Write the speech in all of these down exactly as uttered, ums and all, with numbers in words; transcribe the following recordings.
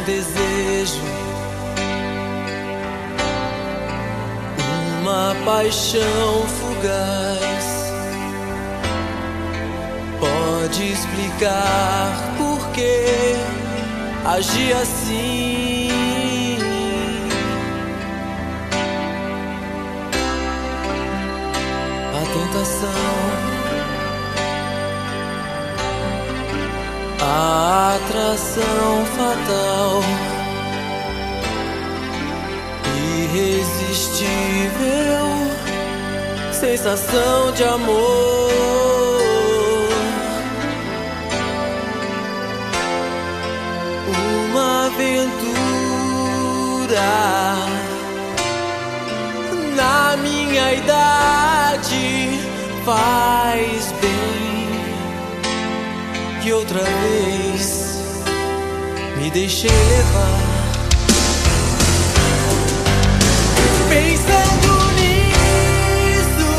desejo, uma paixão fugaz. Pode explicar por que agi assim. A tentação, a atração fatal, irresistível sensação de amor. Uma aventura na minha idade faz bem. Que outra vez me deixei levar, pensando nisso,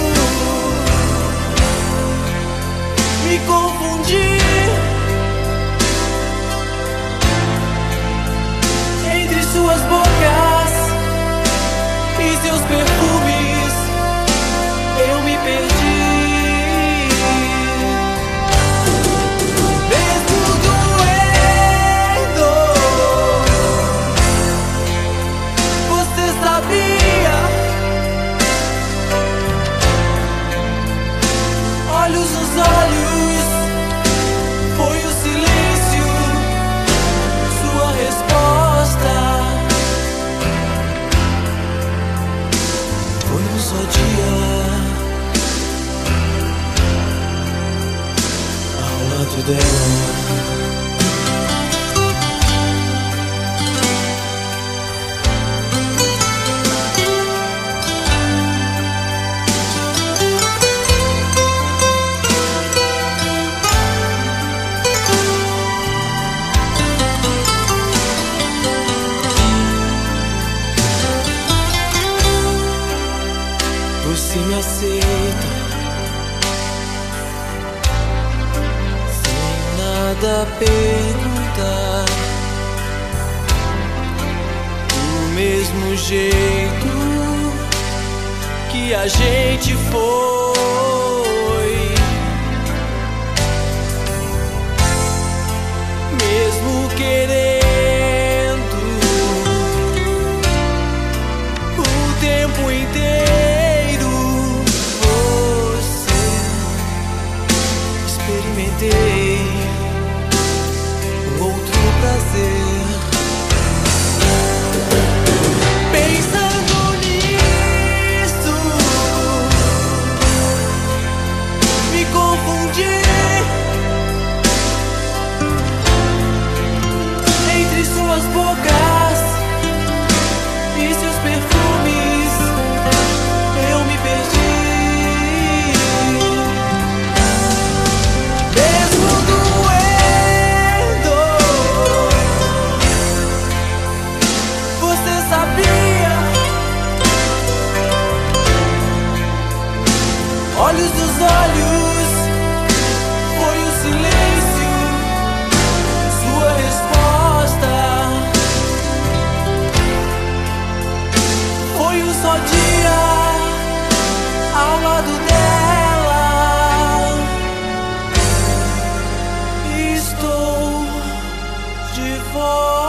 me confundi entre suas bocas e seus perfumes. Eu me perdi. Olhos nos olhos, foi o silêncio, sua resposta. Foi um só dia ao lado dela. Você me aceita sem nada perguntar, do mesmo jeito que a gente foi, mesmo querendo o tempo inteiro. Experimentei outro prazer, pensando nisso, me confundi entre suas bocas e seus perfumes. Eu me perdi. Olhos dos olhos, foi o silêncio, sua resposta. Foi um só dia ao lado dela. Estou de volta.